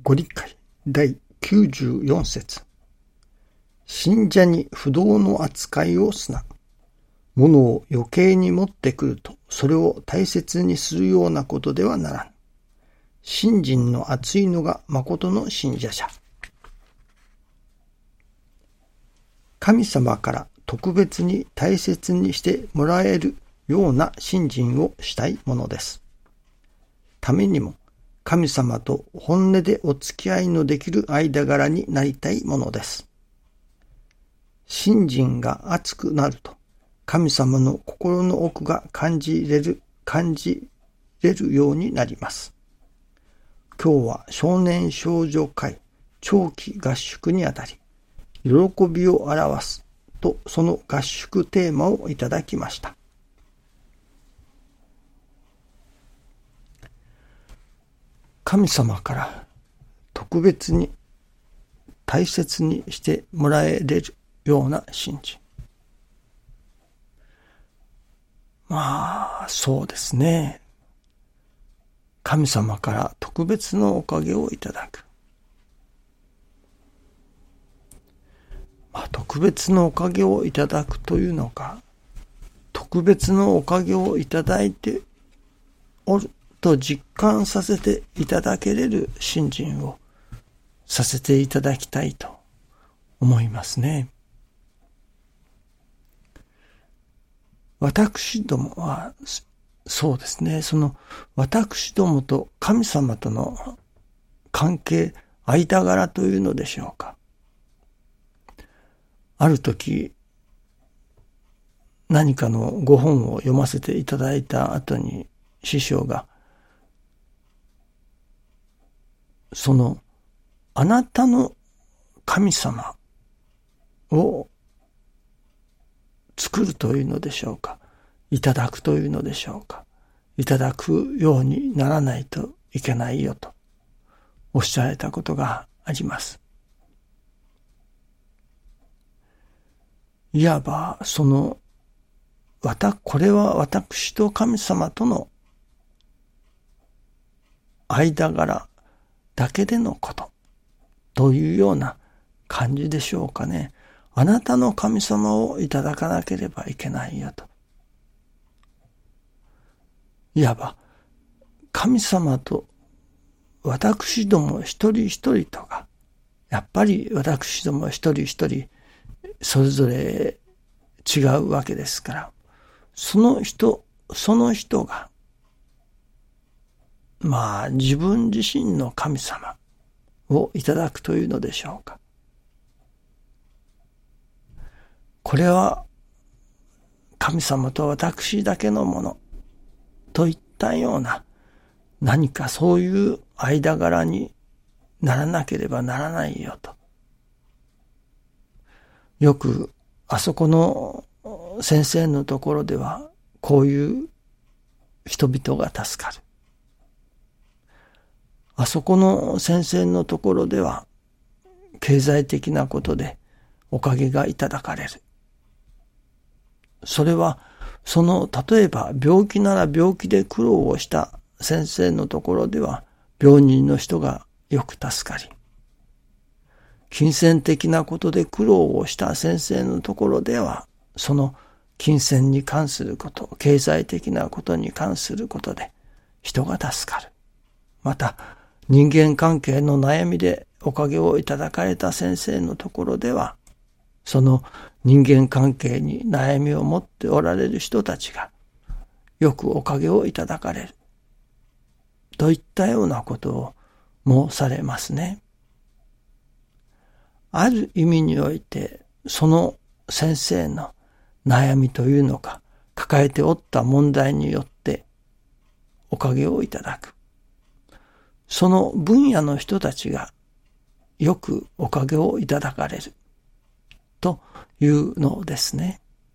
ご理解第94節。信者に不動の扱いをすな。物を余計に持ってくると、それを大切にするようなことではならぬ。信心の厚いのが誠の信者者。神様から特別に大切にしてもらえるような信心をしたいものです。ためにも、神様と本音でお付き合いのできる間柄になりたいものです。信心が熱くなると、神様の心の奥が感じれるようになります。今日は少年少女会長期合宿にあたり、喜びを表すとその合宿テーマをいただきました。神様から特別に大切にしてもらえるような信心。そうですね。神様から特別のおかげをいただく。特別のおかげをいただくというのか、特別のおかげをいただいておると実感させていただけれる信心をさせていただきたいと思いますね。私どもはそうですね、その私どもと神様との関係、間柄というのでしょうか。ある時、何かのご本を読ませていただいた後に師匠が、そのあなたの神様を作るというのでしょうか、いただくというのでしょうか、いただくようにならないといけないよとおっしゃられたことがあります。いわばこれは私と神様との間柄だけでのことというような感じでしょうかね。あなたの神様をいただかなければいけないよと。いわば神様と私ども一人一人とが、やっぱり私ども一人一人それぞれ違うわけですから、その人が自分自身の神様をいただくというのでしょうか。これは神様と私だけのものといったような、何かそういう間柄にならなければならないよと。よくあそこの先生のところではこういう人々が助かる。あそこの先生のところでは経済的なことでおかげがいただかれる。それは例えば病気なら病気で苦労をした先生のところでは病人の人がよく助かり、金銭的なことで苦労をした先生のところでは、その金銭に関すること、経済的なことに関することで人が助かる。また、人間関係の悩みでおかげをいただかれた先生のところでは、その人間関係に悩みを持っておられる人たちがよくおかげをいただかれる。といったようなことを申されますね。ある意味において、その先生の悩みというのか、抱えておった問題によっておかげをいただく。その分野の人たちがよくおかげをいただかれるというのですね。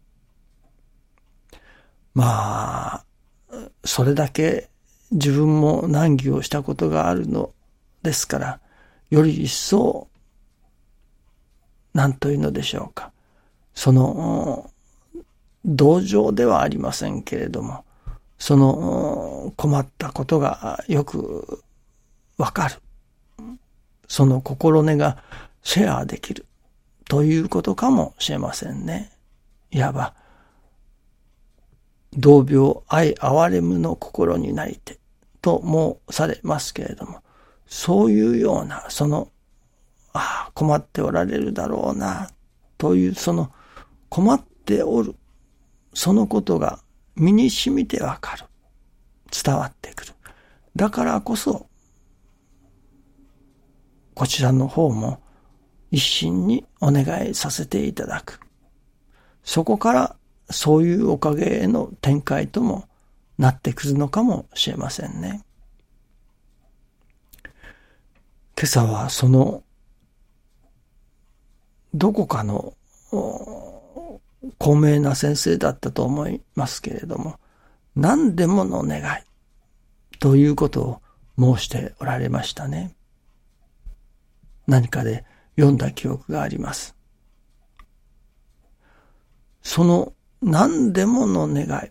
それだけ自分も難儀をしたことがあるのですから、より一層何というのでしょうか。その同情ではありませんけれども、その困ったことがよくわかる。 その心根がシェアできるということかもしれませんね。いわば、同病愛憐れむの心になりてと申されますけれども、そういうような、困っておられるだろうな、というその困っておる、そのことが身に染みてわかる。伝わってくる。だからこそ、こちらの方も一心にお願いさせていただく。そこからそういうおかげへの展開ともなってくるのかもしれませんね。今朝はそのどこかの高名な先生だったと思いますけれども、何でもの願いということを申しておられましたね。何かで読んだ記憶があります。その何でもの願い。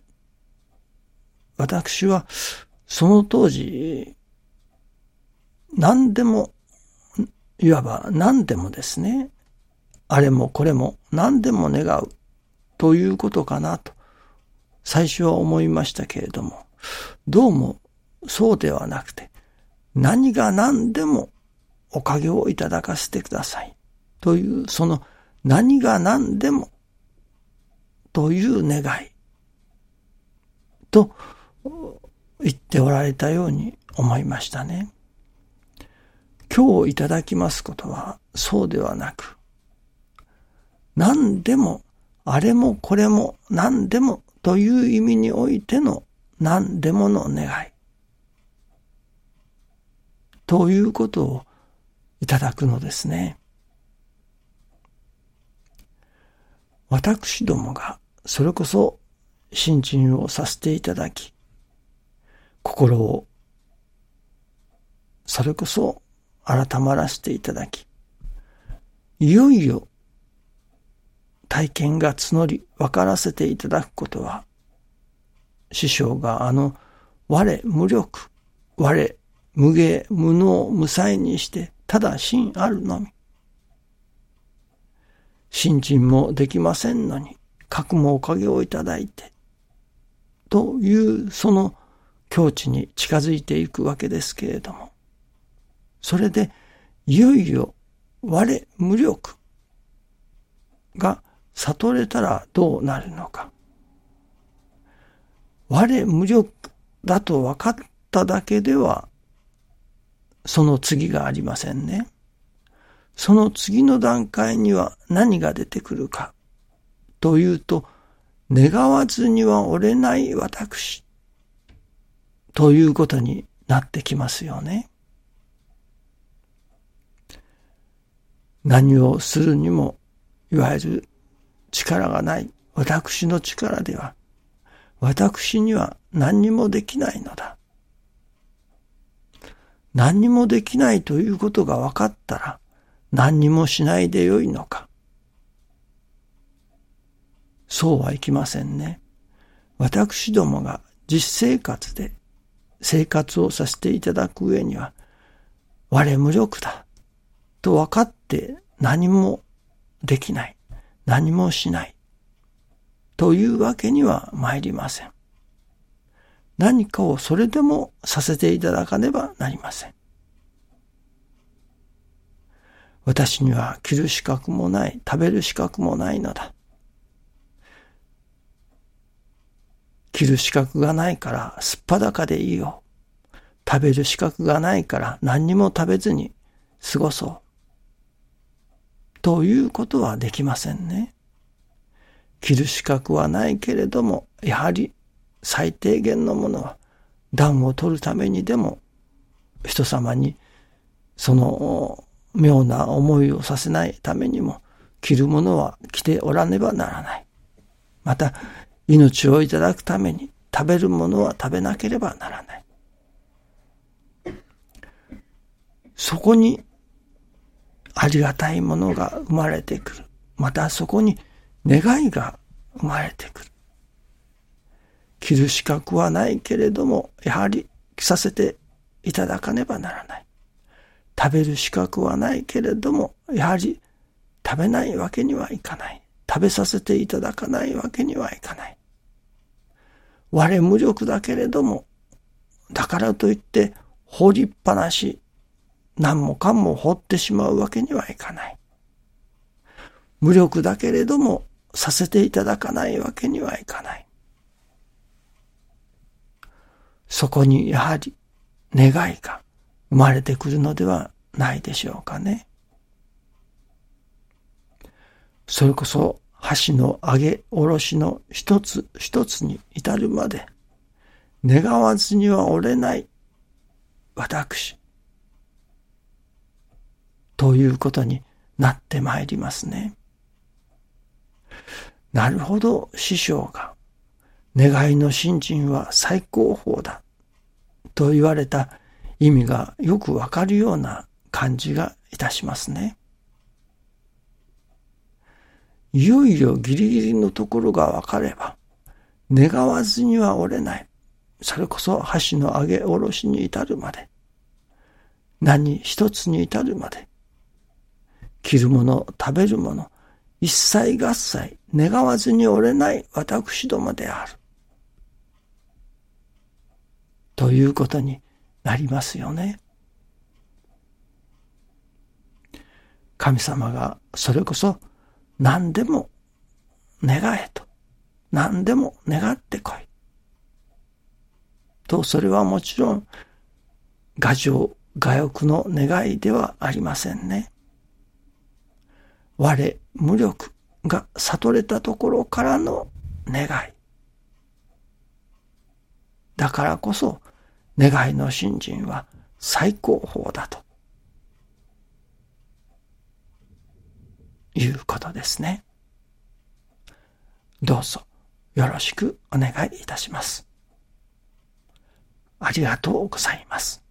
私はその当時、何でも、いわば何でもですね、あれもこれも何でも願うということかなと最初は思いましたけれども、どうもそうではなくて、何が何でもおかげをいただかせてくださいという、その何が何でもという願いと言っておられたように思いましたね。今日いただきますことはそうではなく、何でもあれもこれも何でもという意味においての何でもの願いということをいただくのですね。私どもがそれこそ信心をさせていただき、心をそれこそ改まらせていただき、いよいよ体験が募り分からせていただくことは、師匠が我無力、我無芸無能無才にしてただ真あるのみ。信心もできませんのに、かくもおかげをいただいて、というその境地に近づいていくわけですけれども、それでいよいよ我無力が悟れたらどうなるのか。我無力だと分かっただけではその次がありませんね。その次の段階には何が出てくるかというと、願わずにはおれない私ということになってきますよね。何をするにもいわゆる力がない私の力では、私には何にもできないのだ。何にもできないということが分かったら、何にもしないでよいのか。そうはいきませんね。私どもが実生活で生活をさせていただく上には、我無力だと分かって何もできない、何もしないというわけには参りません。何かをそれでもさせていただかねばなりません。私には着る資格もない、食べる資格もないのだ。着る資格がないからすっぱだかでいいよ。食べる資格がないから何にも食べずに過ごそう。ということはできませんね。着る資格はないけれども、やはり最低限のものは暖を取るためにでも人様にその妙な思いをさせないためにも着るものは着ておらねばならない。また命をいただくために食べるものは食べなければならない。そこにありがたいものが生まれてくる。またそこに願いが生まれてくる。着る資格はないけれども、やはり着させていただかねばならない。 食べる資格はないけれども、やはり食べないわけにはいかない。食べさせていただかないわけにはいかない。我無力だけれども、だからといって放りっぱなし、何もかも放ってしまうわけにはいかない。無力だけれども、させていただかないわけにはいかない。そこにやはり願いが生まれてくるのではないでしょうかね。それこそ箸の上げ下ろしの一つ一つに至るまで願わずにはおれない私ということになってまいりますね。なるほど、師匠が願いの信心は最高峰だと言われた意味がよくわかるような感じがいたしますね。いよいよギリギリのところがわかれば、願わずにはおれない。それこそ箸の上げ下ろしに至るまで、何一つに至るまで、着るもの、食べるもの、一切合切願わずにおれない私どもである。ということになりますよね。神様がそれこそ何でも願えと、何でも願ってこいと、それはもちろん我情我欲の願いではありませんね。我無力が悟れたところからの願いだからこそ、願いの信心は最高峰だということですね。どうぞよろしくお願いいたします。ありがとうございます。